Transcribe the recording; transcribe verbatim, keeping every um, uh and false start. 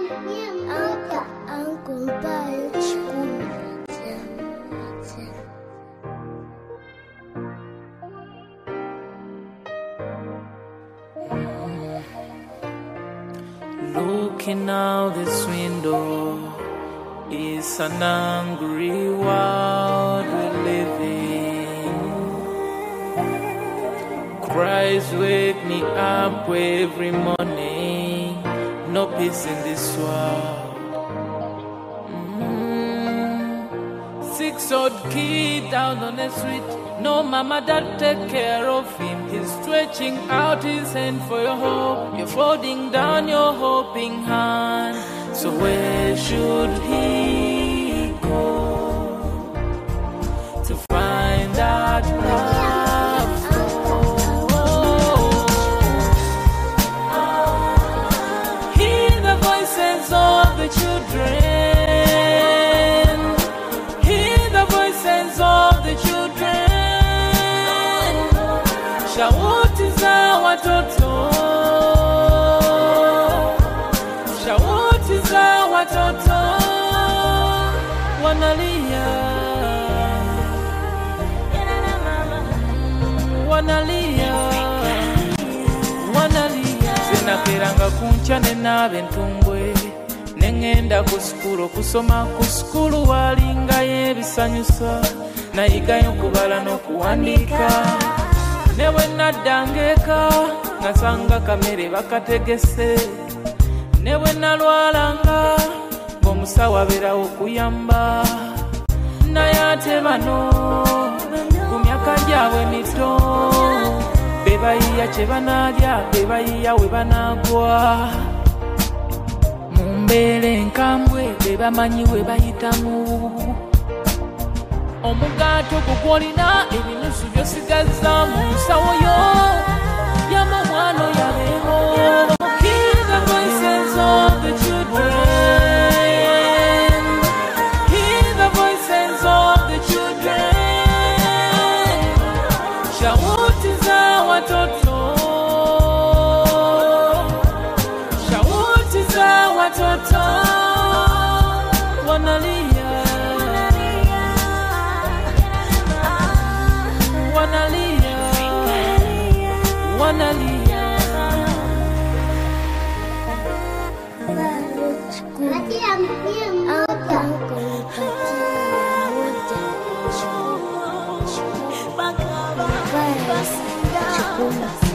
Looking out this window, it's an angry world we live in. Cries wake me up every morning. No peace in this world. Mm. Six-old kid down on the street. No mama that take care of him. He's stretching out his hand for your hope. You're folding down your hoping hand. So where should he go to find that love? Oh, hear the voices of the children. Hear the voices of the children. Shauti za watoto, shauti za watoto, wanalia, wanalia, wanalia. Sinakiranga kunchane nabe ntumbwe, nengenda kuskulu kusoma kuskulu walinga yebisanyusa, nayigayo kubala n'okuwandika. Newe nadangeka nasanga kamere bakategese. Newe nalwalanga ng'omusawo abeerawo okuyamba. Naye ate bano ku myaka gyabwe mito, be bayiya kye banaalya, be bayiya we banaagwa. Mu mbeera enkambwe be bamanyi we bayitamu. Omugaato gugwolina ebinusu by'osigaza mu nsawo yo, yama omwana oyabeewo. Hear the voices of the children. Hear the voices of the children. Shauti za watoto, shauti za watoto, wanalia. Wanalia, wanalia. Baka, baka, baka,